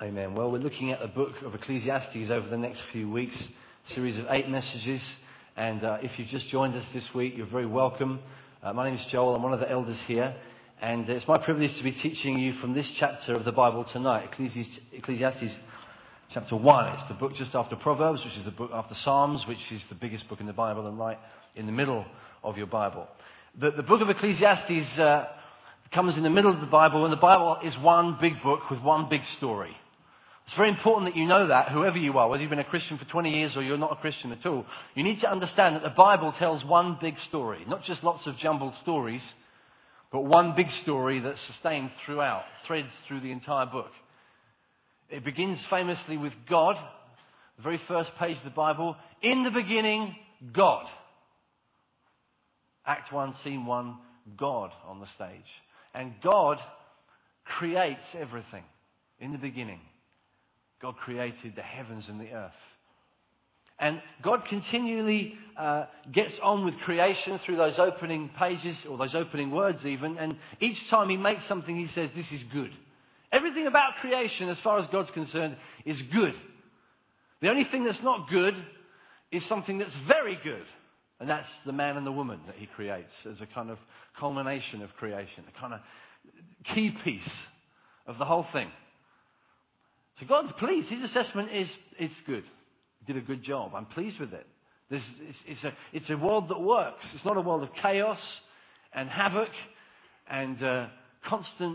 Amen. Well, we're looking at the book of Ecclesiastes over the next few weeks, a series of 8 messages. And if you've just joined us this week, you're very welcome. My name is Joel. I'm one of the elders here. And it's my privilege to be teaching you from this chapter of the Bible tonight, Ecclesiastes chapter 1. It's the book just after Proverbs, which is the book after Psalms, which is the biggest book in the Bible and right in the middle of your Bible. The book of Ecclesiastes comes in the middle of the Bible, and the Bible is one big book with one big story. It's very important that you know that, whoever you are, whether you've been a Christian for 20 years or you're not a Christian at all. You need to understand that the Bible tells one big story, not just lots of jumbled stories, but one big story that's sustained throughout, threads through the entire book. It begins famously with God, the very first page of the Bible. In the beginning, God. Act 1, Scene 1, God on the stage. And God creates everything in the beginning. God created the heavens and the earth. And God continually gets on with creation through those opening pages, or those opening words even. And each time he makes something, he says, this is good. Everything about creation, as far as God's concerned, is good. The only thing that's not good is something that's very good. And that's the man and the woman that he creates as a kind of culmination of creation, a kind of key piece of the whole thing. So God's pleased. His assessment is, it's good. You did a good job. I'm pleased with it. It's a world that works. It's not a world of chaos and havoc and constant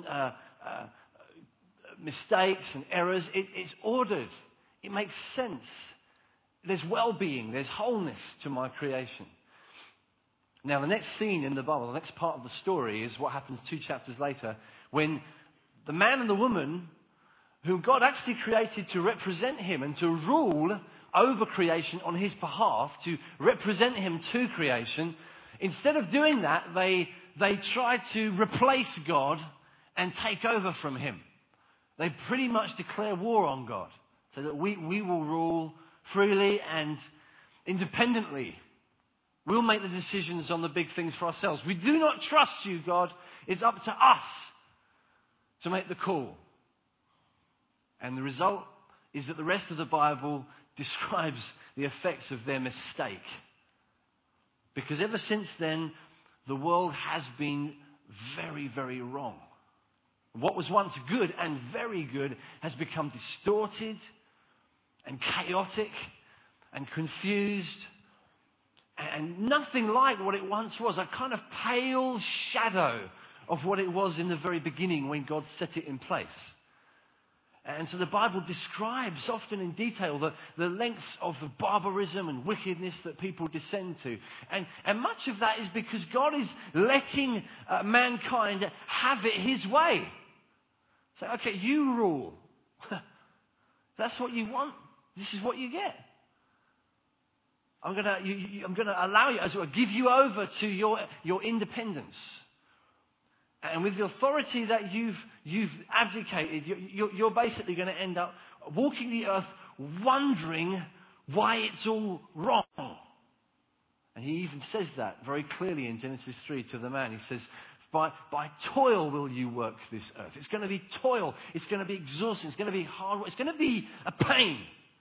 mistakes and errors. It's ordered. It makes sense. There's well-being. There's wholeness to my creation. Now, the next scene in the Bible, the next part of the story, is what happens 2 chapters later, when the man and the woman whom God actually created to represent him and to rule over creation on his behalf, to represent him to creation, instead of doing that, they try to replace God and take over from him. They pretty much declare war on God, so that we will rule freely and independently. We'll make the decisions on the big things for ourselves. We do not trust you, God. It's up to us to make the call. And the result is that the rest of the Bible describes the effects of their mistake. Because ever since then, the world has been very, very wrong. What was once good and very good has become distorted and chaotic and confused and nothing like what it once was. A kind of pale shadow of what it was in the very beginning when God set it in place. And so the Bible describes often in detail the lengths of the barbarism and wickedness that people descend to. And much of that is because God is letting mankind have it his way. Say, okay, you rule. That's what you want. This is what you get. I'm going to allow you, as well, give you over to your independence. And with the authority that you've abdicated, you're basically going to end up walking the earth wondering why it's all wrong. And he even says that very clearly in Genesis 3 to the man. He says, by toil will you work this earth. It's going to be toil. It's going to be exhausting. It's going to be hard work. It's going to be a pain.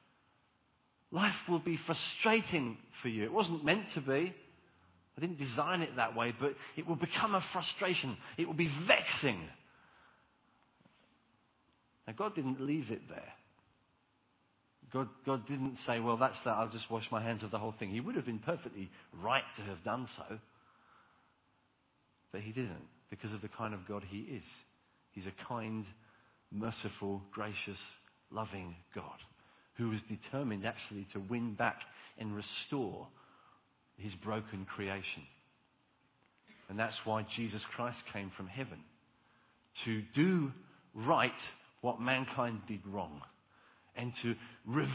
Life will be frustrating for you. It wasn't meant to be. I didn't design it that way, but it will become a frustration. It will be vexing. Now, God didn't leave it there. God didn't say, well, that's that. I'll just wash my hands of the whole thing. He would have been perfectly right to have done so. But he didn't, because of the kind of God he is. He's a kind, merciful, gracious, loving God who is determined actually to win back and restore his broken creation. And that's why Jesus Christ came from heaven, to do right what mankind did wrong, and to reverse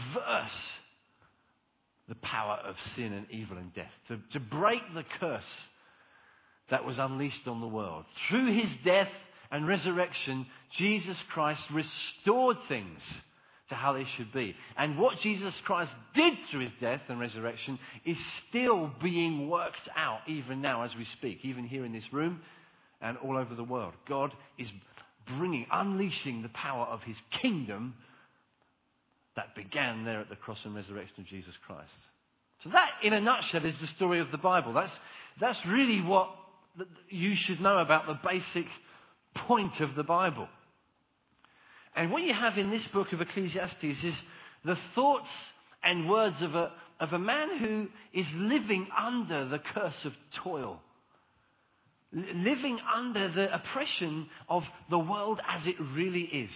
the power of sin and evil and death, to break the curse that was unleashed on the world. Through his death and resurrection, Jesus Christ restored things to how they should be. And what Jesus Christ did through his death and resurrection is still being worked out even now as we speak, even here in this room and all over the world. God is unleashing the power of his kingdom that began there at the cross and resurrection of Jesus Christ. So that, in a nutshell, is the story of the Bible. That's really what you should know about the basic point of the Bible. And what you have in this book of Ecclesiastes is the thoughts and words of a man who is living under the curse of toil, living under the oppression of the world as it really is.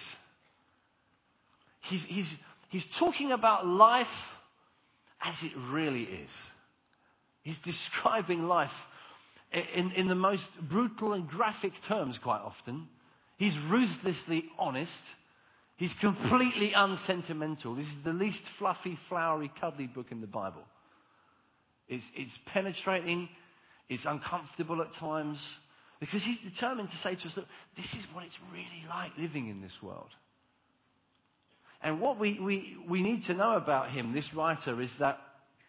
He's talking about life as it really is. He's describing life in the most brutal and graphic terms quite often. He's ruthlessly honest. He's completely unsentimental. This is the least fluffy, flowery, cuddly book in the Bible. It's penetrating. It's uncomfortable at times. Because he's determined to say to us, look, this is what it's really like living in this world. And what we need to know about him, this writer, is that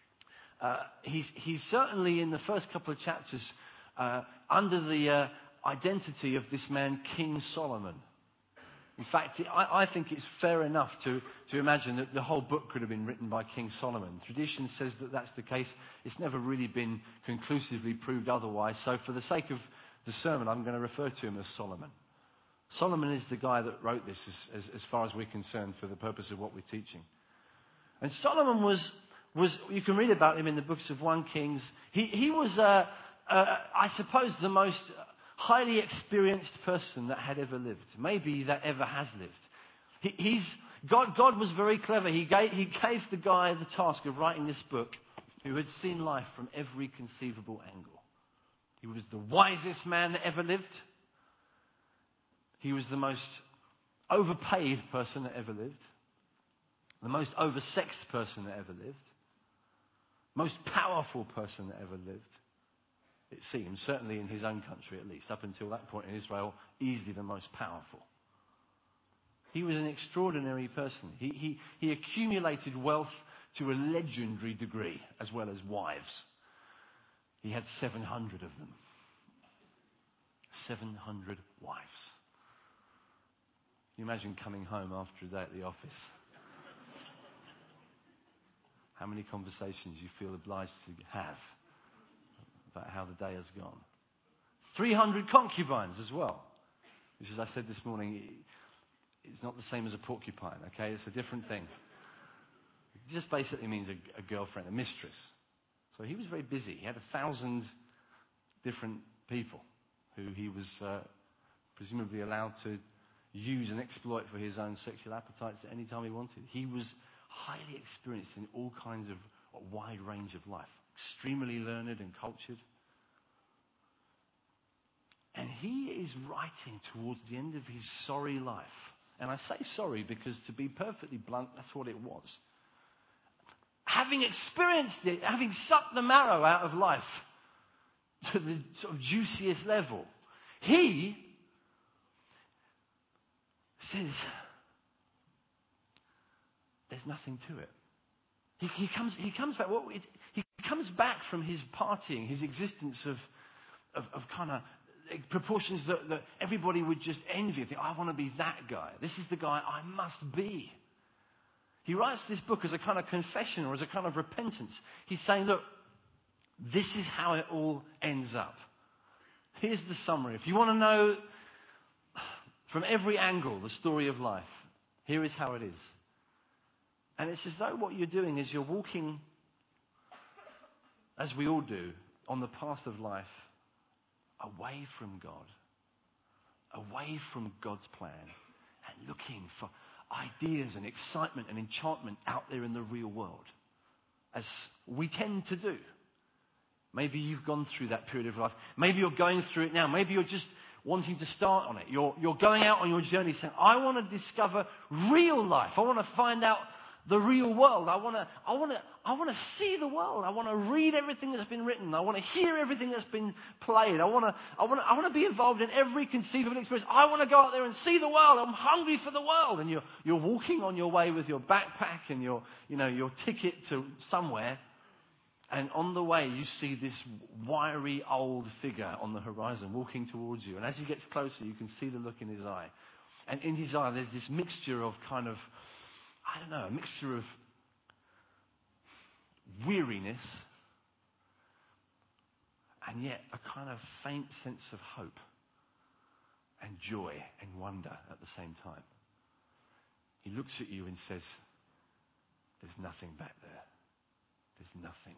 he's certainly in the first couple of chapters under the identity of this man, King Solomon. In fact, I think it's fair enough to imagine that the whole book could have been written by King Solomon. Tradition says that that's the case. It's never really been conclusively proved otherwise. So for the sake of the sermon, I'm going to refer to him as Solomon. Solomon is the guy that wrote this as far as we're concerned for the purpose of what we're teaching. And Solomon was you can read about him in the books of 1 Kings. He was, I suppose, the most highly experienced person that had ever lived. Maybe that ever has lived. God was very clever. He gave the guy the task of writing this book who had seen life from every conceivable angle. He was the wisest man that ever lived. He was the most overpaid person that ever lived. The most oversexed person that ever lived. Most powerful person that ever lived. It seems, certainly in his own country at least, up until that point in Israel, easily the most powerful. He was an extraordinary person. He accumulated wealth to a legendary degree, as well as wives. He had 700 of them. 700 wives. Can you imagine coming home after a day at the office? How many conversations you feel obliged to have about how the day has gone. 300 concubines as well. Which, as I said this morning, it's not the same as a porcupine, okay? It's a different thing. It just basically means a girlfriend, a mistress. So he was very busy. He had 1,000 different people who he was presumably allowed to use and exploit for his own sexual appetites at any time he wanted. He was highly experienced in all kinds of a wide range of life. Extremely learned and cultured. And he is writing towards the end of his sorry life. And I say sorry because, to be perfectly blunt, that's what it was. Having experienced it, having sucked the marrow out of life to the sort of juiciest level, he says, there's nothing to it. He comes back. He comes back from his partying, his existence of kind of proportions that everybody would just envy. Think, I want to be that guy. This is the guy I must be. He writes this book as a kind of confession or as a kind of repentance. He's saying, look, this is how it all ends up. Here's the summary. If you want to know from every angle the story of life, here is how it is. And it's as though what you're doing is you're walking, as we all do, on the path of life away from God, away from God's plan, and looking for ideas and excitement and enchantment out there in the real world, as we tend to do. Maybe you've gone through that period of life. Maybe you're going through it now. Maybe you're just wanting to start on it. You're going out on your journey saying, I want to discover real life. I want to find out the real world. I want to see the world. I want to read everything that's been written. I want to hear everything that's been played. I want to be involved in every conceivable experience. I want to go out there and see the world. I'm hungry for the world. And you're walking on your way with your backpack and your ticket to somewhere. And on the way, you see this wiry old figure on the horizon walking towards you. And as he gets closer, you can see the look in his eye. And in his eye, there's this mixture of kind of, I don't know, a mixture of weariness and yet a kind of faint sense of hope and joy and wonder at the same time. He looks at you and says, there's nothing back there. There's nothing.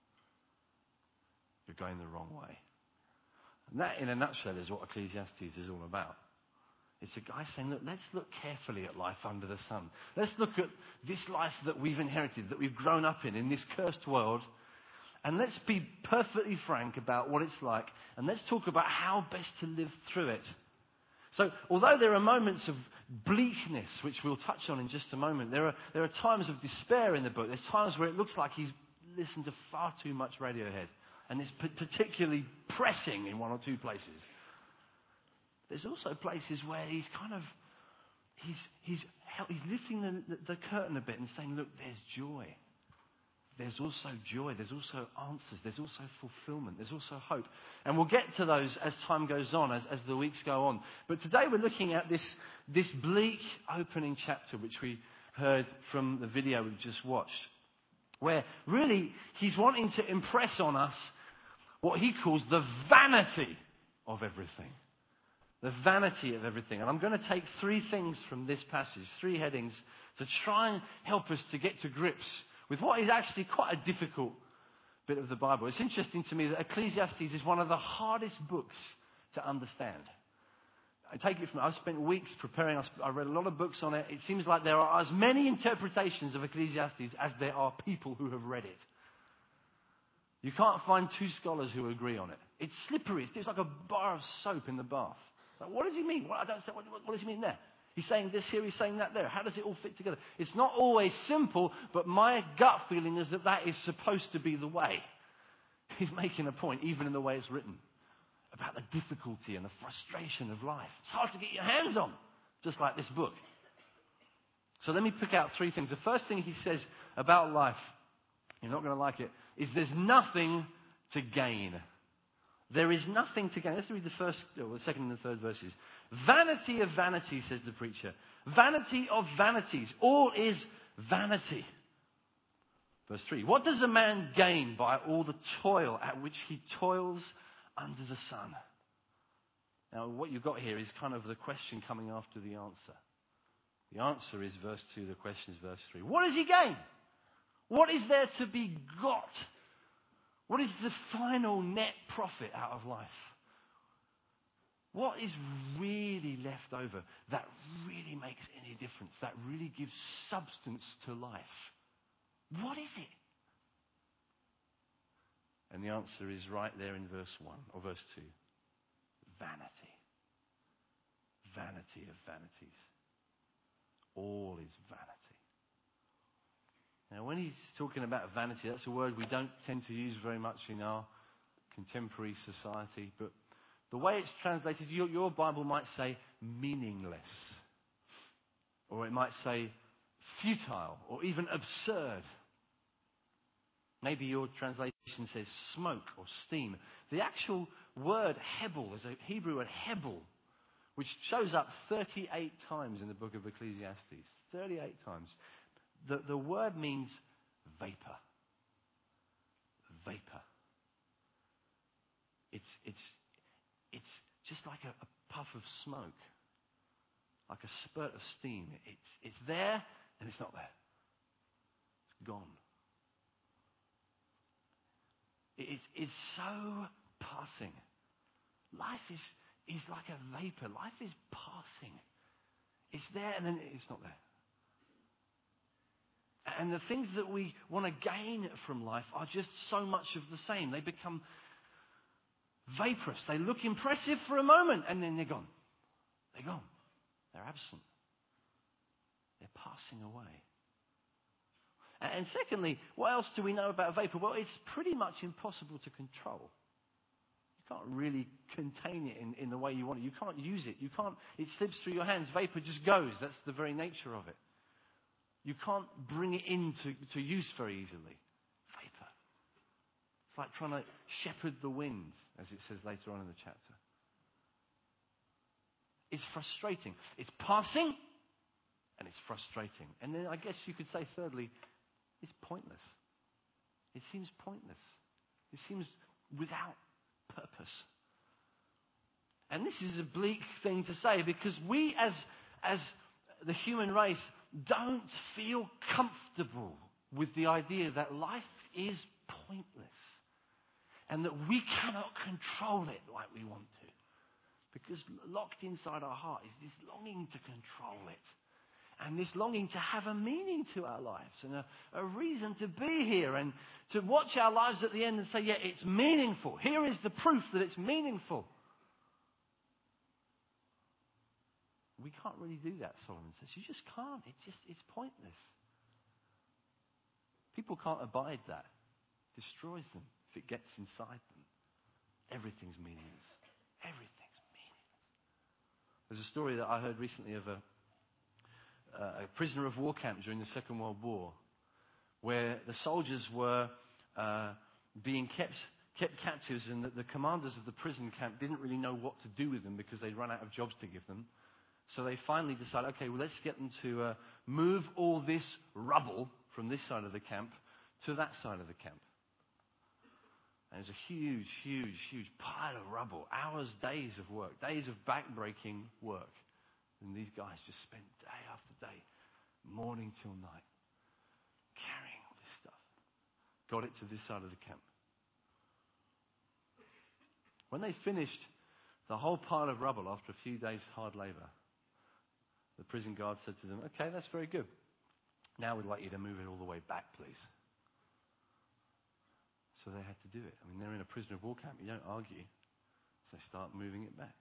You're going the wrong way. And that, in a nutshell, is what Ecclesiastes is all about. It's a guy saying, look, let's look carefully at life under the sun. Let's look at this life that we've inherited, that we've grown up in this cursed world. And let's be perfectly frank about what it's like. And let's talk about how best to live through it. So, although there are moments of bleakness, which we'll touch on in just a moment, there are times of despair in the book. There's times where it looks like he's listened to far too much Radiohead. And it's particularly pressing in one or two places. There's also places where he's kind of, he's lifting the curtain a bit and saying, look, there's joy. There's also joy. There's also answers. There's also fulfillment. There's also hope. And we'll get to those as time goes on, as the weeks go on. But today we're looking at this bleak opening chapter, which we heard from the video we've just watched, where really he's wanting to impress on us what he calls the vanity of everything. The vanity of everything. And I'm going to take three things from this passage, three headings, to try and help us to get to grips with what is actually quite a difficult bit of the Bible. It's interesting to me that Ecclesiastes is one of the hardest books to understand. I take it from, I've spent weeks preparing, I read a lot of books on it. It seems like there are as many interpretations of Ecclesiastes as there are people who have read it. You can't find two scholars who agree on it. It's slippery. It's like a bar of soap in the bath. Like, what does he mean? What does he mean there? He's saying this here, he's saying that there. How does it all fit together? It's not always simple, but my gut feeling is that is supposed to be the way. He's making a point, even in the way it's written, about the difficulty and the frustration of life. It's hard to get your hands on, just like this book. So let me pick out three things. The first thing he says about life, you're not going to like it, is there's nothing to gain. There is nothing to gain. Let's read the second and the third verses. Vanity of vanities, says the preacher. Vanity of vanities. All is vanity. Verse 3. What does a man gain by all the toil at which he toils under the sun? Now, what you've got here is kind of the question coming after the answer. The answer is verse 2. The question is verse 3. What does he gain? What is there to be got? What is the final net profit out of life? What is really left over that really makes any difference, that really gives substance to life? What is it? And the answer is right there in verse 1 or verse 2. Vanity. Vanity of vanities. All is vanity. Now, when he's talking about vanity, that's a word we don't tend to use very much in our contemporary society. But the way it's translated, your Bible might say meaningless. Or it might say futile or even absurd. Maybe your translation says smoke or steam. The actual word hebel is a Hebrew word hebel, which shows up 38 times in the book of Ecclesiastes. 38 times. The word means vapor. Vapor. It's just like a puff of smoke, like a spurt of steam. It's there and it's not there. It's gone. It's so passing. Life is like a vapor. Life is passing. It's there and then it's not there. And the things that we want to gain from life are just so much of the same. They become vaporous. They look impressive for a moment and then they're gone. They're gone. They're absent. They're passing away. And secondly, what else do we know about vapor? Well, it's pretty much impossible to control. You can't really contain it in the way you want it. You can't use it. It slips through your hands. Vapor just goes. That's the very nature of it. You can't bring it into use very easily. Vapor. It's like trying to shepherd the wind, as it says later on in the chapter. It's frustrating. It's passing, And it's frustrating. And then I guess you could say thirdly, it's pointless. It seems pointless. It seems without purpose. And this is a bleak thing to say because we as the human race don't feel comfortable with the idea that life is pointless and that we cannot control it like we want to. Because locked inside our heart is this longing to control it and this longing to have a meaning to our lives and a reason to be here and to watch our lives at the end and say, yeah, it's meaningful. Here is the proof that it's meaningful. We can't really do that, Solomon says. You just can't. It's pointless. People can't abide that. It destroys them if it gets inside them. Everything's meaningless. Everything's meaningless. There's a story that I heard recently of a prisoner of war camp during the Second World War, where the soldiers were being kept captives, and the commanders of the prison camp didn't really know what to do with them because they'd run out of jobs to give them. So they finally decided, okay, well, let's get them to move all this rubble from this side of the camp to that side of the camp. And there's a huge, huge, huge pile of rubble, hours, days of work, days of back-breaking work. And these guys just spent day after day, morning till night, carrying all this stuff. Got it to this side of the camp. When they finished the whole pile of rubble after a few days' hard labor, the prison guard said to them, okay, that's very good. Now we'd like you to move it all the way back, please. So they had to do it. I mean, they're in a prisoner of war camp. You don't argue. So they start moving it back.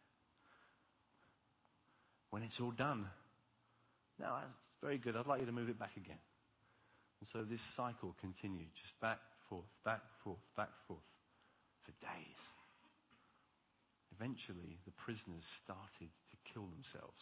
When it's all done, now that's very good. I'd like you to move it back again. And so this cycle continued, just back, forth, back, forth, back, forth, for days. Eventually, the prisoners started to kill themselves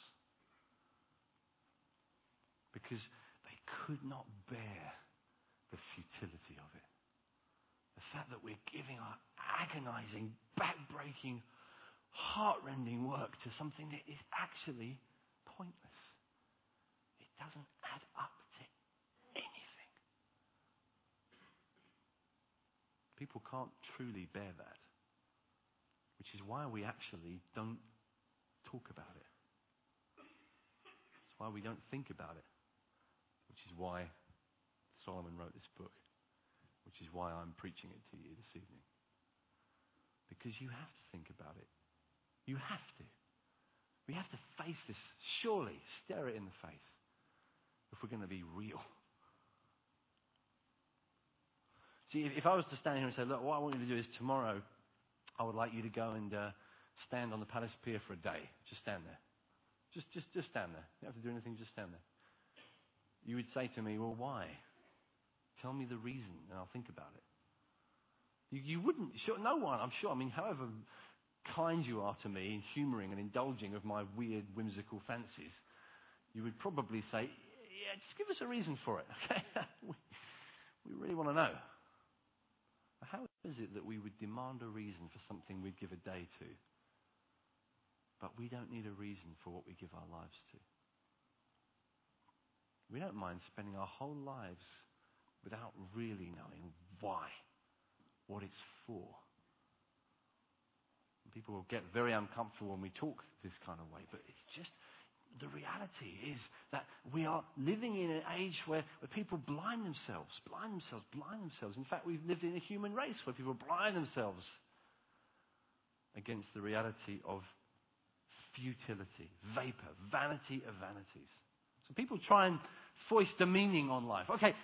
because they could not bear the futility of it. The fact that we're giving our agonizing, back-breaking, heart-rending work to something that is actually pointless. It doesn't add up to anything. People can't truly bear that, which is why we actually don't talk about it. It's why we don't think about it, which is why Solomon wrote this book, which is why I'm preaching it to you this evening. Because you have to think about it. You have to. We have to face this, surely, stare it in the face, if we're going to be real. See, if I was to stand here and say, look, what I want you to do is tomorrow, I would like you to go and stand on the Palace Pier for a day. Just stand there. Just stand there. You don't have to do anything, just stand there. You would say to me, well, why? Tell me the reason, and I'll think about it. You wouldn't, sure, no one, I'm sure, I mean, however kind you are to me in humouring and indulging of my weird, whimsical fancies, you would probably say, yeah, just give us a reason for it, okay? we really want to know. How is it that we would demand a reason for something we'd give a day to, but we don't need a reason for what we give our lives to? We don't mind spending our whole lives without really knowing why, what it's for. People will get very uncomfortable when we talk this kind of way, but it's just the reality is that we are living in an age where people blind themselves. In fact, we've lived in a human race where people blind themselves against the reality of futility, vapor, vanity of vanities. So people try and foist a meaning on life. Okay,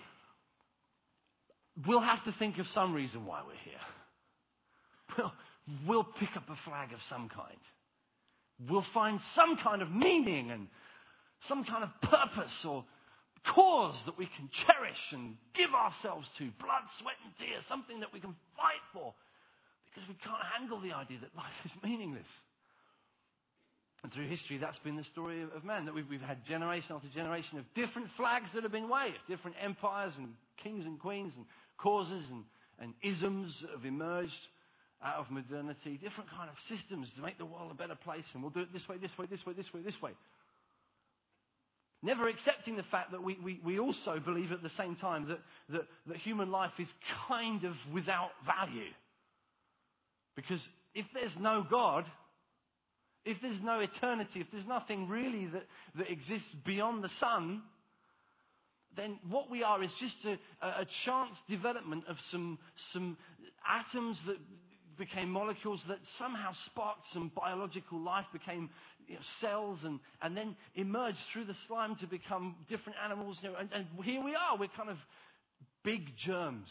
we'll have to think of some reason why we're here. We'll pick up a flag of some kind. We'll find some kind of meaning and some kind of purpose or cause that we can cherish and give ourselves to. Blood, sweat and tears, something that we can fight for. Because we can't handle the idea that life is meaningless. And through history, that's been the story of man. That we've had generation after generation of different flags that have been waved. Different empires and kings and queens and causes and isms that have emerged out of modernity, different kind of systems to make the world a better place, and we'll do it this way, this way, this way, this way, this way. Never accepting the fact that we also believe at the same time that human life is kind of without value. Because if there's no God, if there's no eternity, if there's nothing really that exists beyond the sun, then what we are is just a chance development of some atoms that became molecules that somehow sparked some biological life, became cells, and then emerged through the slime to become different animals. And here we are. We're kind of big germs,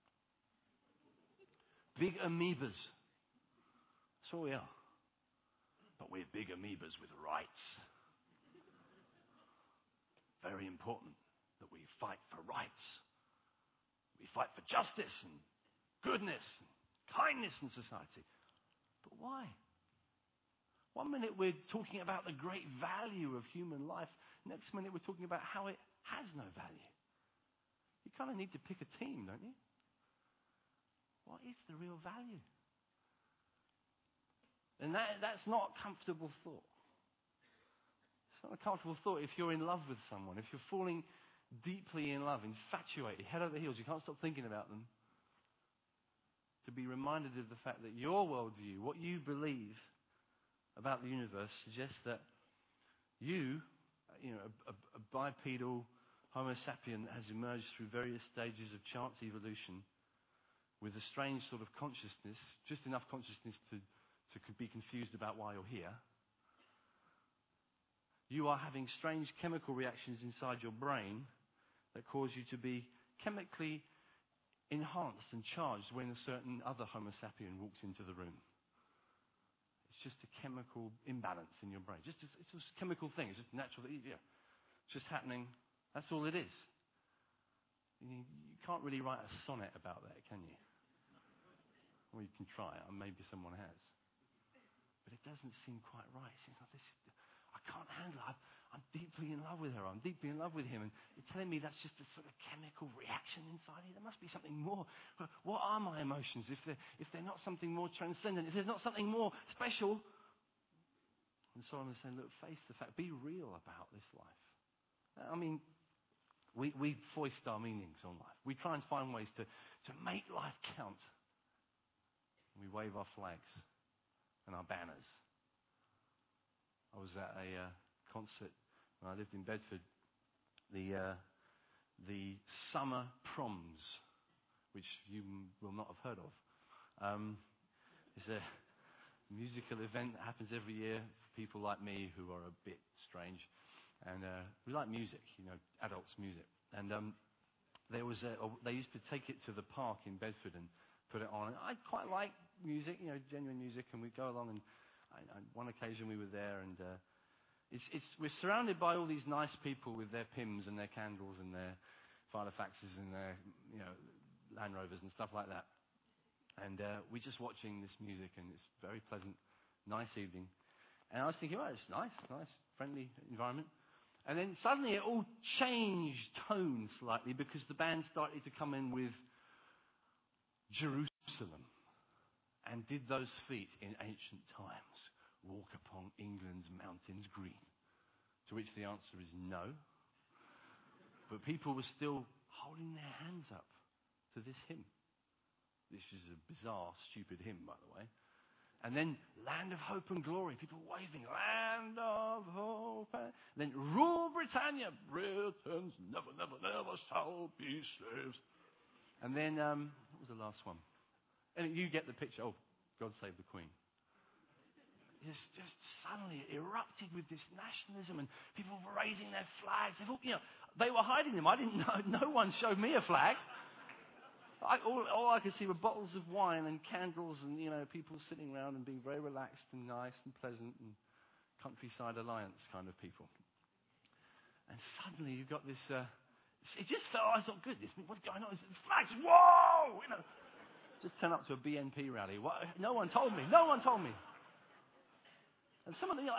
big amoebas. That's what we are. But we're big amoebas with rights. Very important that we fight for rights. We fight for justice and goodness and kindness in society. But why? One minute we're talking about the great value of human life. Next minute we're talking about how it has no value. You kind of need to pick a team, don't you? What is the real value? And that's not a comfortable thought. It's not a comfortable thought if you're in love with someone, if you're falling deeply in love, infatuated, head over heels, you can't stop thinking about them. To be reminded of the fact that your worldview, what you believe about the universe, suggests that you, a bipedal Homo sapien that has emerged through various stages of chance evolution with a strange sort of consciousness, just enough consciousness to be confused about why you're here. You are having strange chemical reactions inside your brain that cause you to be chemically enhanced and charged when a certain other Homo sapien walks into the room. It's just a chemical imbalance in your brain. It's just a chemical thing. It's just natural. It's just happening. That's all it is. You can't really write a sonnet about that, can you? Well, you can try it, and maybe someone has. But it doesn't seem quite right. It seems like this. I can't handle it. I'm deeply in love with her. I'm deeply in love with him. And you're telling me that's just a sort of chemical reaction inside here? There must be something more. What are my emotions if they're not something more transcendent? If there's not something more special? And so I'm saying, look, face the fact. Be real about this life. I mean, we foist our meanings on life. We try and find ways to make life count. We wave our flags and our banners. I was at a concert when I lived in Bedford. The summer proms, which you will not have heard of. It's a musical event that happens every year for people like me who are a bit strange. And we like music, adults' music. And they used to take it to the park in Bedford and put it on. And I quite like music, genuine music, and we'd go along. And on one occasion we were there, and we're surrounded by all these nice people with their Pims and their candles and their Filofaxes and their Land Rovers and stuff like that. And we're just watching this music, and it's a very pleasant, nice evening. And I was thinking, well, it's nice, friendly environment. And then suddenly it all changed tone slightly because the band started to come in with Jerusalem. And did those feet in ancient times walk upon England's mountains green? To which the answer is no. But people were still holding their hands up to this hymn. This is a bizarre, stupid hymn, by the way. And then Land of Hope and Glory, people waving, Land of Hope. And then Rule Britannia, Britons never, never, never shall be slaves. And then, what was the last one? And you get the picture. Oh, God save the Queen. It's just suddenly erupted with this nationalism, and people were raising their flags. They were hiding them. I didn't know. No one showed me a flag. All I could see were bottles of wine and candles, and people sitting around and being very relaxed and nice and pleasant, and countryside alliance kind of people. And suddenly you got this. It just felt. I thought, goodness, what's going on? It's flags. Whoa! Just turn up to a BNP rally. No one told me. And some of them,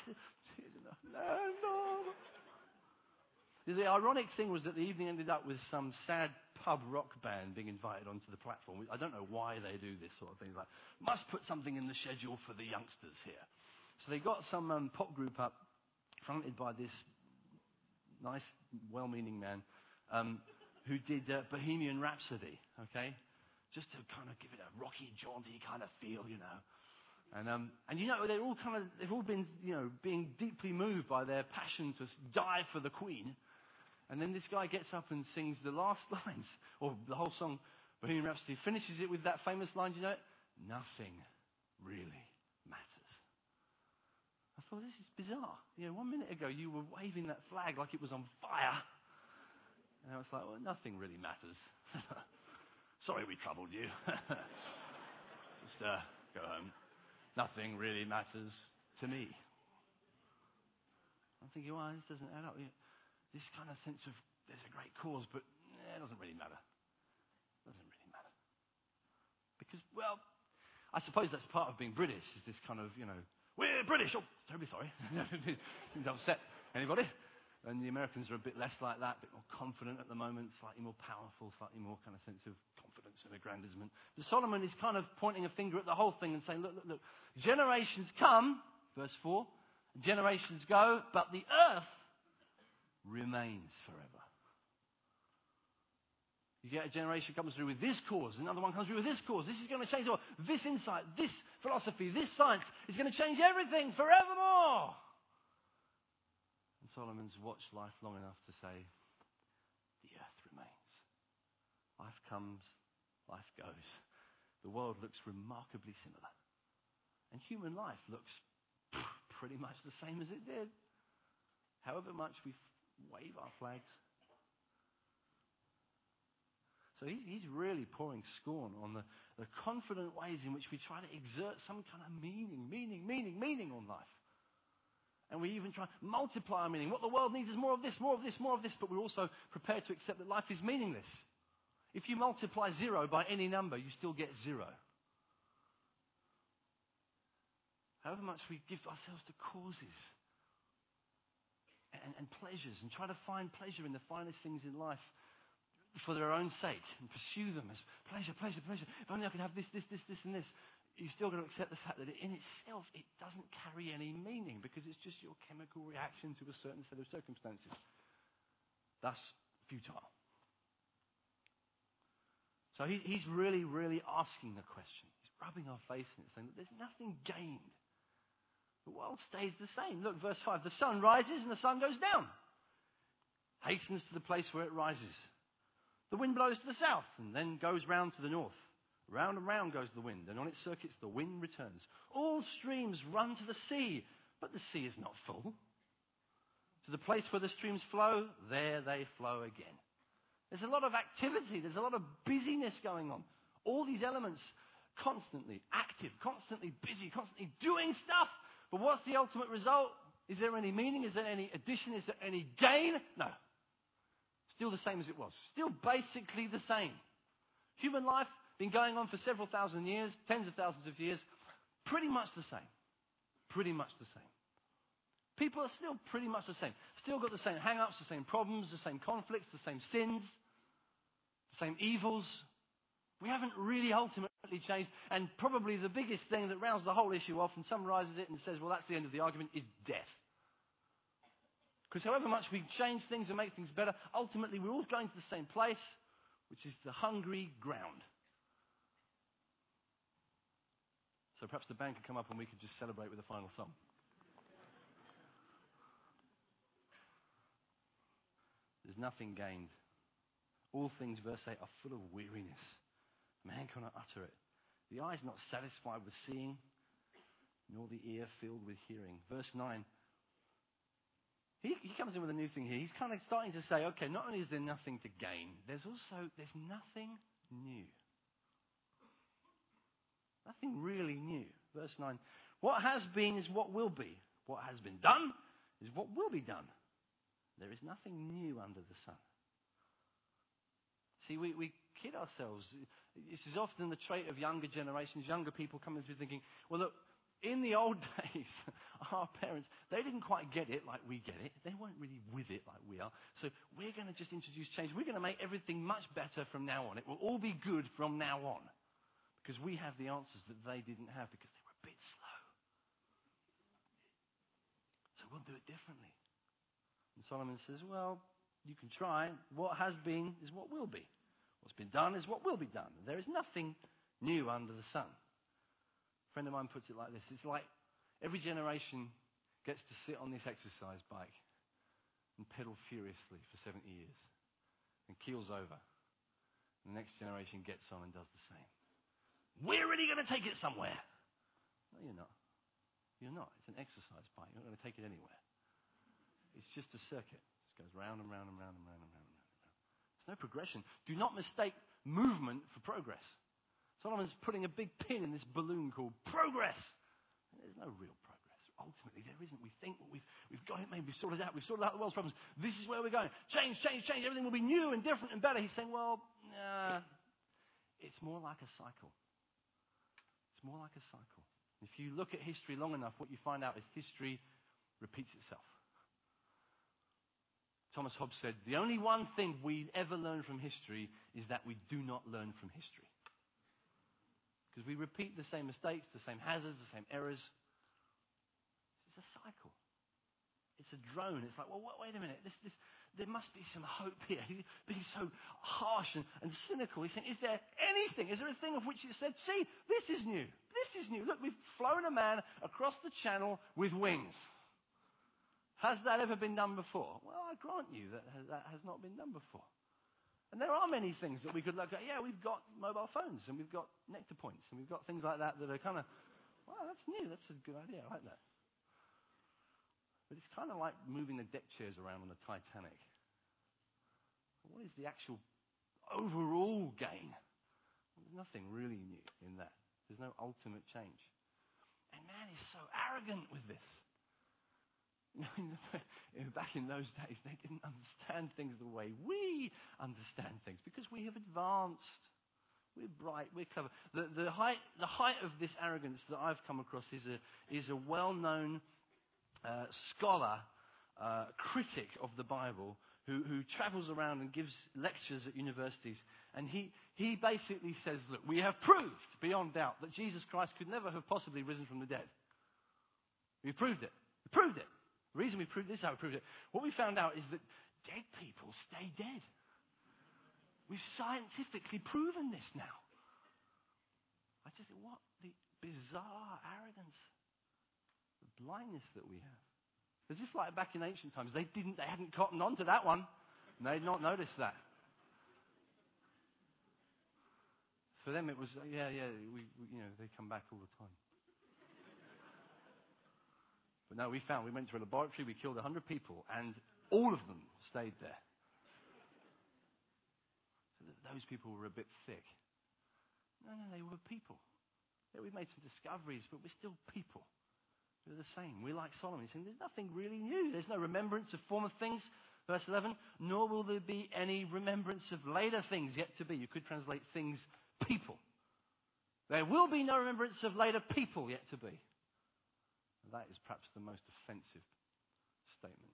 no. The ironic thing was that the evening ended up with some sad pub rock band being invited onto the platform. I don't know why they do this sort of thing. Like, must put something in the schedule for the youngsters here. So they got some pop group up, fronted by this nice, well-meaning man, who did Bohemian Rhapsody, okay? Just to kind of give it a rocky, jaunty kind of feel, you know. And you know, they've all been, you know, being deeply moved by their passion to die for the Queen. And then this guy gets up and sings the last lines, or the whole song, Bohemian Rhapsody, finishes it with that famous line, do you know it? Nothing really matters. I thought, this is bizarre. You know, 1 minute ago you were waving that flag like it was on fire. And I was like, well, nothing really matters. Sorry we troubled you. Just go home. Nothing really matters to me. I'm thinking, well, this doesn't add up. This kind of sense of there's a great cause, but it doesn't really matter. It doesn't really matter. Because, well, I suppose that's part of being British, is this kind of, you know, we're British. Oh, terribly sorry. Didn't upset anybody. And the Americans are a bit less like that, a bit more confident at the moment, slightly more powerful, slightly more kind of sense of confidence and aggrandizement. But Solomon is kind of pointing a finger at the whole thing and saying, look, generations come, verse 4, generations go, but the earth remains forever. You get a generation comes through with this cause, another one comes through with this cause. This is going to change the world. This insight, this philosophy, this science is going to change everything forevermore. And Solomon's watched life long enough to say, the earth remains. Life comes, life goes. The world looks remarkably similar. And human life looks pretty much the same as it did. However much we wave our flags. So he's really pouring scorn on the confident ways in which we try to exert some kind of meaning on life. And we even try to multiply our meaning. What the world needs is more of this, but we're also prepared to accept that life is meaningless. If you multiply 0 by any number, you still get 0. However much we give ourselves to causes and pleasures and try to find pleasure in the finest things in life for their own sake and pursue them as pleasure. If only I could have this, and this. You've still got to accept the fact that in itself it doesn't carry any meaning because it's just your chemical reaction to a certain set of circumstances. Thus, futile. So he's really asking the question. He's rubbing our face in it, saying that there's nothing gained. The world stays the same. Look, verse 5. The sun rises and the sun goes down. Hastens to the place where it rises. The wind blows to the south and then goes round to the north. Round and round goes the wind, and on its circuits the wind returns. All streams run to the sea, but the sea is not full. To the place where the streams flow, there they flow again. There's a lot of activity, there's a lot of busyness going on. All these elements constantly active, constantly busy, constantly doing stuff. But what's the ultimate result? Is there any meaning? Is there any addition? Is there any gain? No. Still the same as it was. Still basically the same. Human life been going on for several thousand years, tens of thousands of years. Pretty much the same. Pretty much the same. People are still pretty much the same. Still got the same hang-ups, the same problems, the same conflicts, the same sins, the same evils. We haven't really ultimately changed. And probably the biggest thing that rounds the whole issue off and summarizes it and says, well, that's the end of the argument, is death. Because however much we change things and make things better, ultimately we're all going to the same place, which is the hungry ground. So perhaps the band could come up and we could just celebrate with a final song. There's nothing gained. All things, verse 8, are full of weariness. Man cannot utter it. The eye is not satisfied with seeing, nor the ear filled with hearing. Verse 9. He comes in with a new thing here. He's kind of starting to say, okay, not only is there nothing to gain, there's nothing new. Nothing really new. Verse 9. What has been is what will be. What has been done is what will be done. There is nothing new under the sun. See, we kid ourselves. This is often the trait of younger generations, younger people coming through thinking, well, look, in the old days, our parents, they didn't quite get it like we get it. They weren't really with it like we are. So we're going to just introduce change. We're going to make everything much better from now on. It will all be good from now on. Because we have the answers that they didn't have because they were a bit slow. So we'll do it differently. And Solomon says, well, you can try. What has been is what will be. What's been done is what will be done. There is nothing new under the sun. A friend of mine puts it like this. It's like every generation gets to sit on this exercise bike and pedal furiously for 70 years and keels over. And the next generation gets on and does the same. We're really going to take it somewhere. No, you're not. You're not. It's an exercise bike. You're not going to take it anywhere. It's just a circuit. It just goes round and round and round and round and round and round and round. There's no progression. Do not mistake movement for progress. Solomon's putting a big pin in this balloon called progress. There's no real progress. Ultimately, there isn't. We think we've got it made. We've sorted it out. We've sorted out the world's problems. This is where we're going. Change, change, change. Everything will be new and different and better. He's saying, well, nah, it's more like a cycle. It's more like a cycle. If you look at history long enough, what you find out is history repeats itself. Thomas Hobbes said, the only one thing we ever learn from history is that we do not learn from history. Because we repeat the same mistakes, the same hazards, the same errors. It's a cycle. It's a drone. It's like, well, wait a minute. There must be some hope here. He's being so harsh and cynical. He's saying, is there anything? Is there a thing of which it said, see, this is new. This is new. Look, we've flown a man across the channel with wings. Has that ever been done before? Well, I grant you that has not been done before. And there are many things that we could look at. Yeah, we've got mobile phones and we've got nectar points and we've got things like that are kind of, wow, that's new. That's a good idea. I like that. But it's kind of like moving the deck chairs around on the Titanic. What is the actual overall gain? Well, there's nothing really new in that. There's no ultimate change. And man is so arrogant with this. You know, back in those days, they didn't understand things the way we understand things because we have advanced. We're bright. We're clever. The height of this arrogance that I've come across is a well-known scholar, critic of the Bible, who travels around and gives lectures at universities. And he basically says, look, we have proved beyond doubt that Jesus Christ could never have possibly risen from the dead. We've proved it. We proved it. The reason we proved this, how we proved it, what we found out is that dead people stay dead. We've scientifically proven this now. I just think, what the bizarre arrogance, the blindness that we have. As if like back in ancient times, they hadn't cottoned on to that one. And they'd not noticed that. For them it was, we they come back all the time. But no, we went to a laboratory, we killed 100 people, and all of them stayed there. So that those people were a bit thick. No, they were people. Yeah, we've made some discoveries, but we're still people. We're the same. We're like Solomon. He's saying there's nothing really new. There's no remembrance of former things. Verse 11, nor will there be any remembrance of later things yet to be. You could translate things, people. There will be no remembrance of later people yet to be. That is perhaps the most offensive statement.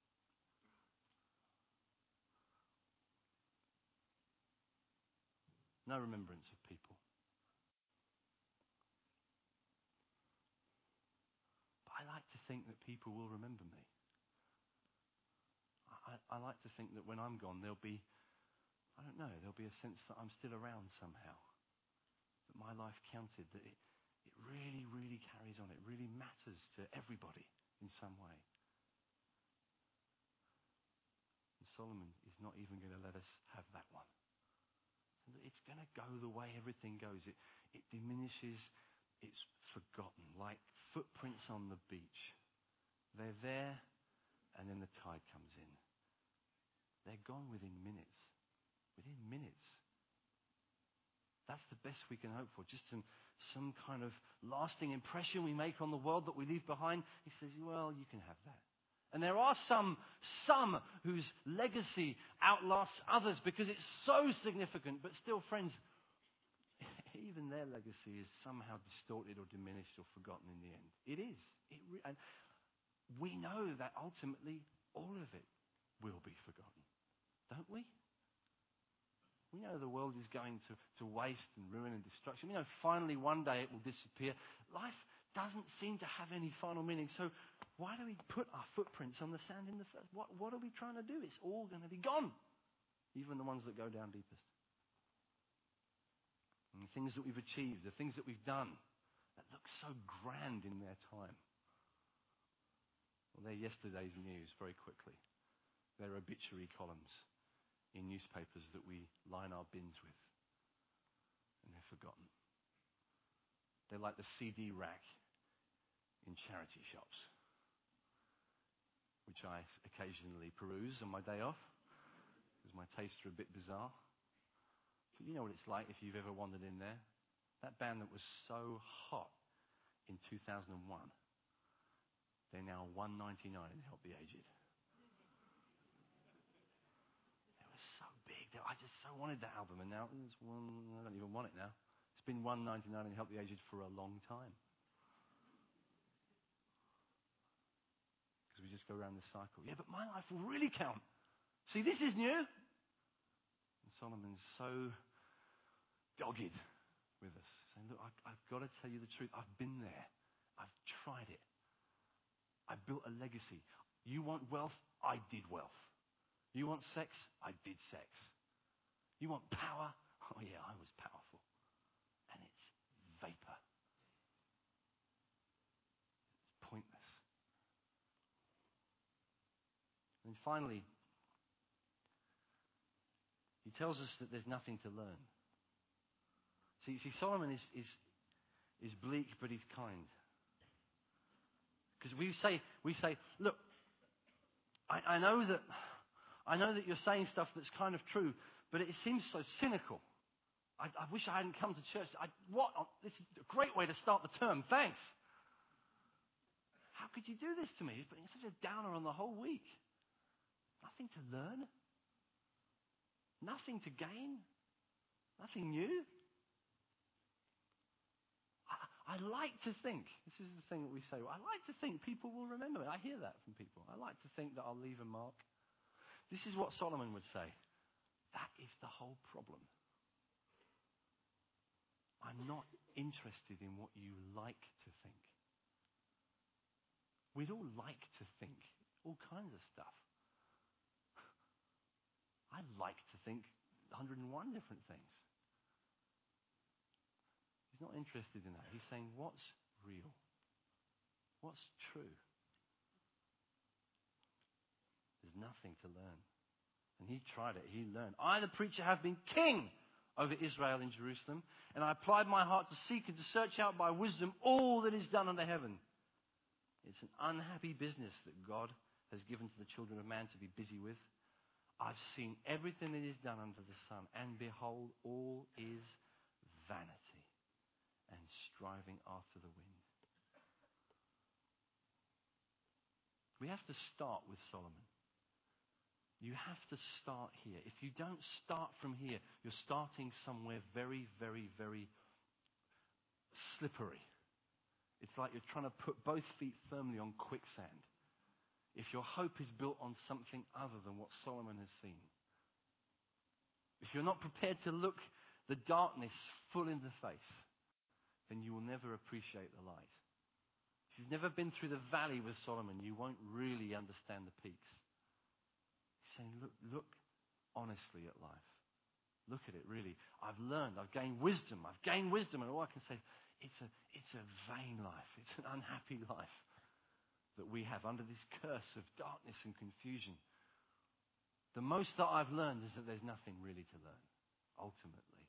No remembrance of people. But I like to think that people will remember me. I like to think that when I'm gone, there'll be a sense that I'm still around somehow. That my life counted, that it really, really carries on. It really matters to everybody in some way. And Solomon is not even going to let us have that one. It's going to go the way everything goes. It diminishes. It's forgotten, like footprints on the beach. They're there, and then the tide comes in. They're gone within minutes. Within minutes. That's the best we can hope for. Just some kind of lasting impression we make on the world that we leave behind. He says, well, you can have that. And there are some whose legacy outlasts others because it's so significant. But still, friends, even their legacy is somehow distorted or diminished or forgotten in the end. It is. And we know that ultimately all of it will be forgotten. Don't we? We know the world is going to waste and ruin and destruction. We know finally one day it will disappear. Life doesn't seem to have any final meaning. So why do we put our footprints on the sand in the first? What are we trying to do? It's all going to be gone. Even the ones that go down deepest. And the things that we've achieved, the things that we've done, that look so grand in their time. Well, they're yesterday's news very quickly. They're obituary columns in newspapers that we line our bins with. And they're forgotten. They're like the CD rack in charity shops, which I occasionally peruse on my day off, because my tastes are a bit bizarre. But you know what it's like if you've ever wandered in there. That band that was so hot in 2001, they're now $1.99 in Help the Aged. They were so big. I just so wanted that album, and now it's I don't even want it now. It's been $1.99 in Help the Aged for a long time. Because we just go around this cycle. Yeah, but my life will really count. See, this is new. And Solomon's so dogged with us, saying, look, I've got to tell you the truth. I've been there. I've tried it. I built a legacy. You want wealth? I did wealth. You want sex? I did sex. You want power? Oh yeah, I was powerful. And it's vapor. It's pointless. And finally, he tells us that there's nothing to learn. See, Solomon is bleak, but he's kind. Because we say, look, I know that you're saying stuff that's kind of true, but it seems so cynical. I wish I hadn't come to church. This is a great way to start the term. Thanks. How could you do this to me? You're putting such a downer on the whole week. Nothing to learn. Nothing to gain. Nothing new. I like to think, this is the thing that we say, I like to think people will remember me. I hear that from people. I like to think that I'll leave a mark. This is what Solomon would say. That is the whole problem. I'm not interested in what you like to think. We'd all like to think all kinds of stuff. I like to think 101 different things. He's not interested in that. He's saying, what's real? What's true? There's nothing to learn. And he tried it. He learned. I, the preacher, have been king over Israel in Jerusalem, and I applied my heart to seek and to search out by wisdom all that is done under heaven. It's an unhappy business that God has given to the children of man to be busy with. I've seen everything that is done under the sun, and behold, all is vanity and striving after the wind. We have to start with Solomon. You have to start here. If you don't start from here, you're starting somewhere very, very, very slippery. It's like you're trying to put both feet firmly on quicksand. If your hope is built on something other than what Solomon has seen. If you're not prepared to look the darkness full in the face, then you will never appreciate the light. If you've never been through the valley with Solomon, you won't really understand the peaks. He's saying, look honestly at life. Look at it, really. I've learned, I've gained wisdom, and all I can say, it's a vain life. It's an unhappy life that we have under this curse of darkness and confusion. The most that I've learned is that there's nothing really to learn, ultimately.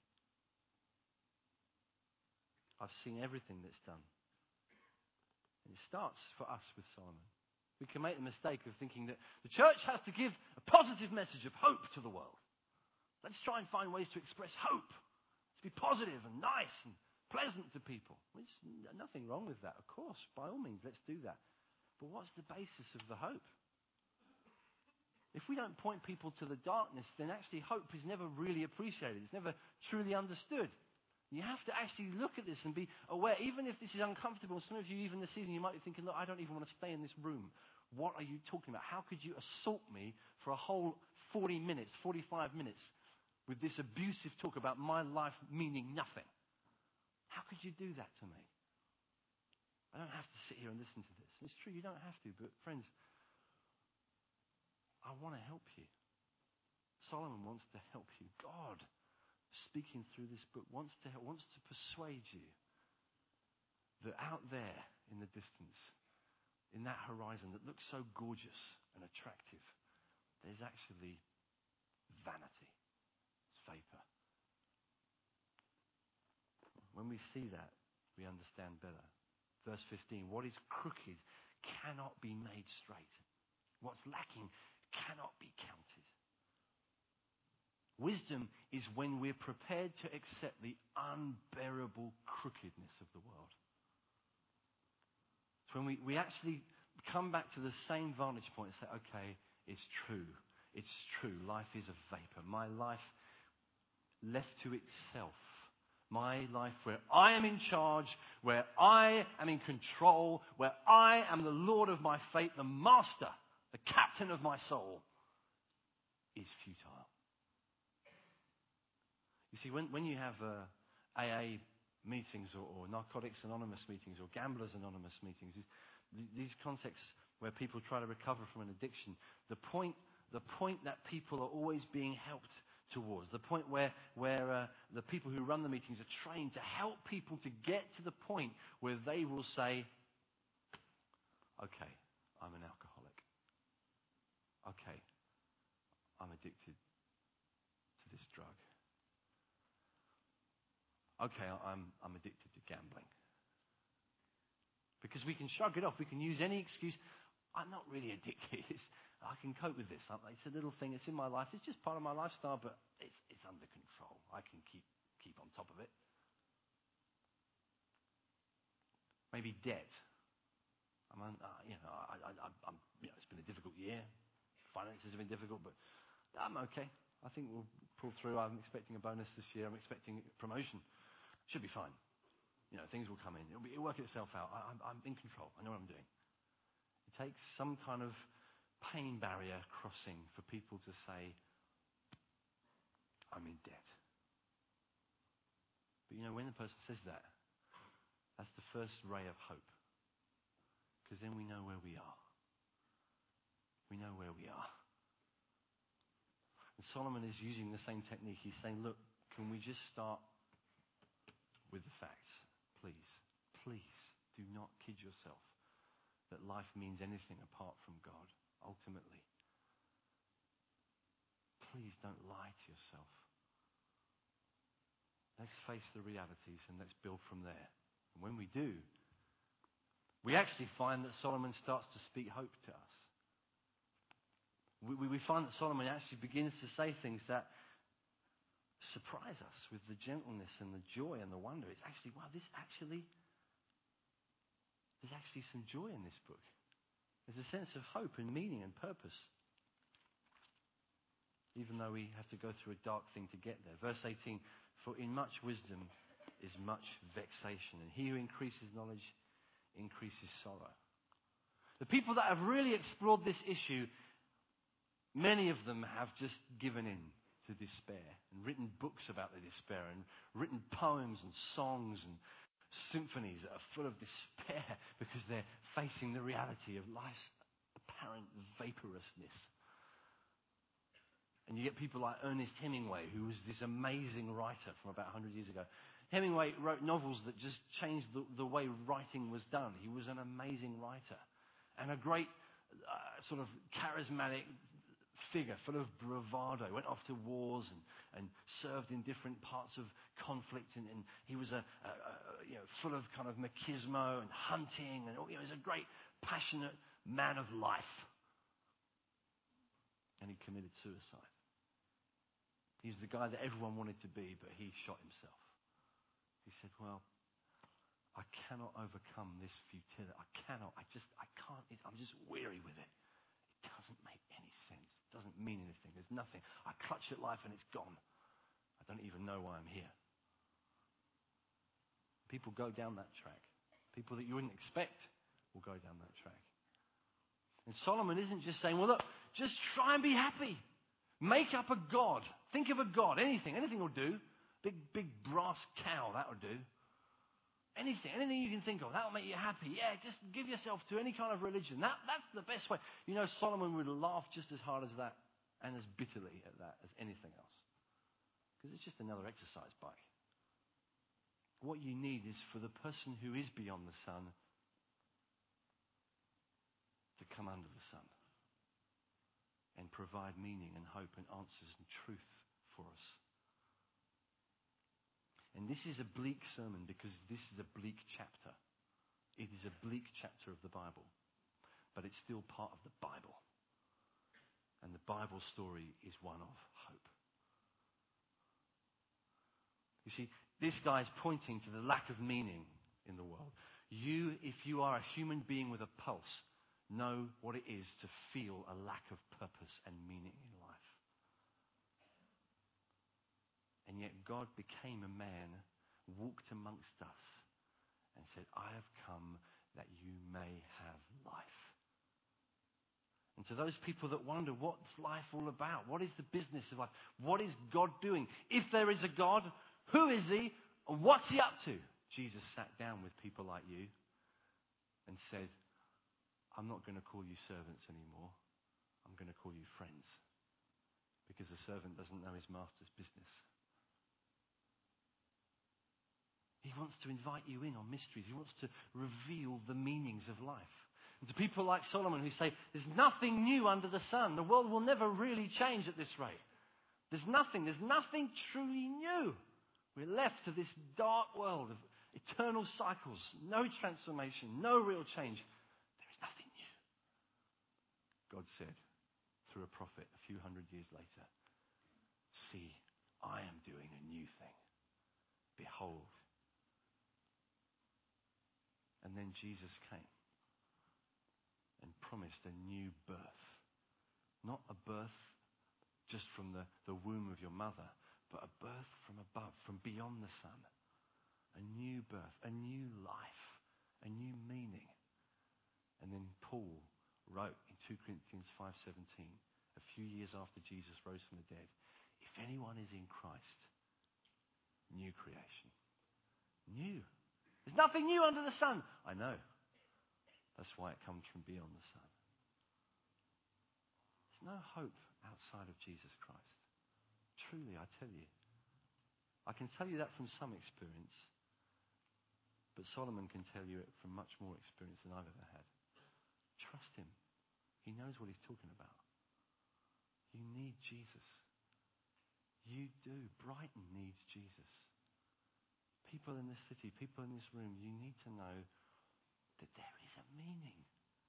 I've seen everything that's done. And it starts for us with Solomon. We can make the mistake of thinking that the church has to give a positive message of hope to the world. Let's try and find ways to express hope. To be positive and nice and pleasant to people. There's nothing wrong with that, of course. By all means, let's do that. But what's the basis of the hope? If we don't point people to the darkness, then actually hope is never really appreciated. It's never truly understood. You have to actually look at this and be aware, even if this is uncomfortable. Some of you, even this evening, you might be thinking, look, I don't even want to stay in this room. What are you talking about? How could you assault me for a whole 40 minutes, 45 minutes with this abusive talk about my life meaning nothing? How could you do that to me? I don't have to sit here and listen to this. It's true, you don't have to, but friends, I want to help you. Solomon wants to help you. God, speaking through this book, wants to persuade you that out there in the distance, in that horizon that looks so gorgeous and attractive, there's actually vanity. It's vapor. When we see that, we understand better. Verse 15, what is crooked cannot be made straight. What's lacking cannot be counted. Wisdom is when we're prepared to accept the unbearable crookedness of the world. It's when we actually come back to the same vantage point and say, okay, it's true. It's true. Life is a vapor. My life left to itself. My life where I am in charge, where I am in control, where I am the Lord of my fate, the master, the captain of my soul, is futile. You see, when you have AA meetings or Narcotics Anonymous meetings or Gamblers Anonymous meetings, these contexts where people try to recover from an addiction, the point that people are always being helped towards, the point where the people who run the meetings are trained to help people to get to the point where they will say, okay, I'm an alcoholic. Okay, I'm addicted to this drug. Okay, I'm addicted to gambling. Because we can shrug it off. We can use any excuse. I'm not really addicted. I can cope with this. It's a little thing. It's in my life. It's just part of my lifestyle, but it's under control. I can keep on top of it. Maybe debt. It's been a difficult year. Finances have been difficult, but I'm okay. I think we'll pull through. I'm expecting a bonus this year. I'm expecting promotion. Should be fine. Things will come in. It'll work itself out. I'm in control. I know what I'm doing. It takes some kind of pain barrier crossing for people to say, I'm in debt. But when the person says that, that's the first ray of hope. Because then we know where we are. We know where we are. And Solomon is using the same technique. He's saying, look, can we just start with the facts? Please do not kid yourself that life means anything apart from God, ultimately. Please don't lie to yourself. Let's face the realities and let's build from there. And when we do, we actually find that Solomon starts to speak hope to us. We find that Solomon actually begins to say things that surprise us with the gentleness and the joy and the wonder. It's actually, wow, there's actually some joy in this book. There's a sense of hope and meaning and purpose. Even though we have to go through a dark thing to get there. Verse 18, for in much wisdom is much vexation, and he who increases knowledge increases sorrow. The people that have really explored this issue, many of them have just given in to despair and written books about their despair and written poems and songs and symphonies that are full of despair because they're facing the reality of life's apparent vaporousness. And you get people like Ernest Hemingway, who was this amazing writer from about 100 years ago. Hemingway wrote novels that just changed the way writing was done. He was an amazing writer and a great sort of charismatic figure, full of bravado. Went off to wars and served in different parts of conflict, and he was full of kind of machismo and hunting, and he was a great, passionate man of life. And he committed suicide. He was the guy that everyone wanted to be, but he shot himself. He said, well, I cannot overcome this futility. I can't. I'm just weary with it. It doesn't make any sense. It doesn't mean anything. There's nothing. I clutch at life and it's gone. I don't even know why I'm here. People go down that track. People that you wouldn't expect will go down that track. And Solomon isn't just saying, well, look, just try and be happy. Make up a god. Think of a god. Anything will do. Big brass cow, that will do. Anything you can think of, that will make you happy. Yeah, just give yourself to any kind of religion. That's the best way. You know, Solomon would laugh just as hard as that and as bitterly at that as anything else. Because it's just another exercise bike. What you need is for the person who is beyond the sun to come under the sun and provide meaning and hope and answers and truth for us. And this is a bleak sermon because this is a bleak chapter. It is a bleak chapter of the Bible. But it's still part of the Bible. And the Bible story is one of hope. You see, this guy is pointing to the lack of meaning in the world. You, if you are a human being with a pulse, know what it is to feel a lack of purpose and meaning in life. And yet God became a man, walked amongst us, and said, I have come that you may have life. And to those people that wonder, what's life all about? What is the business of life? What is God doing? If there is a God, who is he? And what's he up to? Jesus sat down with people like you and said, I'm not going to call you servants anymore. I'm going to call you friends. Because a servant doesn't know his master's business. He wants to invite you in on mysteries. He wants to reveal the meanings of life. And to people like Solomon who say, there's nothing new under the sun. The world will never really change at this rate. There's nothing truly new. We're left to this dark world of eternal cycles, no transformation, no real change. There is nothing new. God said through a prophet a few hundred years later, see, I am doing a new thing. Behold. And then Jesus came and promised a new birth. Not a birth just from the womb of your mother, but a birth from above, from beyond the sun. A new birth, a new life, a new meaning. And then Paul wrote in 2 Corinthians 5:17, a few years after Jesus rose from the dead, if anyone is in Christ, new creation. New. There's nothing new under the sun. I know. That's why it comes from beyond the sun. There's no hope outside of Jesus Christ. Truly, I tell you. I can tell you that from some experience, but Solomon can tell you it from much more experience than I've ever had. Trust him. He knows what he's talking about. You need Jesus. You do. Brighton needs Jesus. People in this city, people in this room, you need to know that there is a meaning.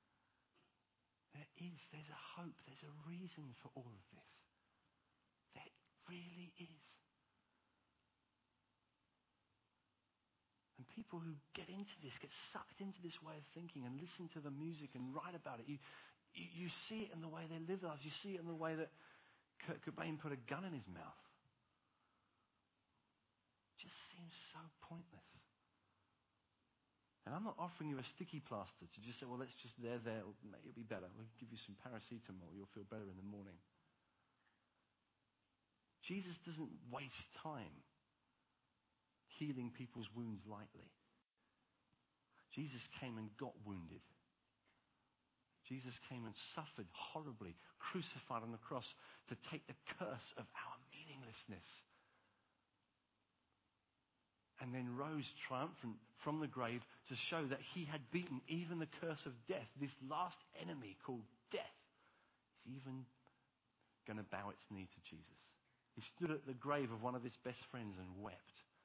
There's a hope, there's a reason for all of this. There really is. And people who get into this, get sucked into this way of thinking and listen to the music and write about it, you see it in the way they live their lives. You see it in the way that Kurt Cobain put a gun in his mouth. It just seems so pointless. And I'm not offering you a sticky plaster to just say, well, let's just there, it'll be better. We'll give you some paracetamol. You'll feel better in the morning. Jesus doesn't waste time healing people's wounds lightly. Jesus came and got wounded. Jesus came and suffered horribly, crucified on the cross to take the curse of our meaninglessness. And then rose triumphant from the grave to show that he had beaten even the curse of death. This last enemy called death is even going to bow its knee to Jesus. He stood at the grave of one of his best friends and wept.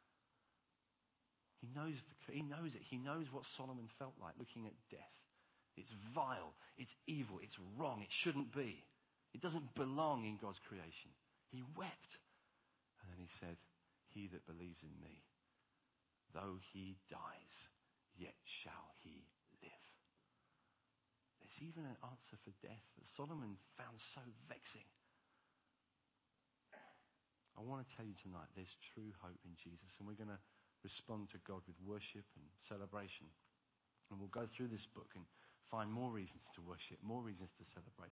He knows it. He knows what Solomon felt like looking at death. It's vile. It's evil. It's wrong. It shouldn't be. It doesn't belong in God's creation. He wept. And then he said, he that believes in me, though he dies, yet shall he live. There's even an answer for death that Solomon found so vexing. I want to tell you tonight, there's true hope in Jesus. And we're going to respond to God with worship and celebration. And we'll go through this book and find more reasons to worship, more reasons to celebrate.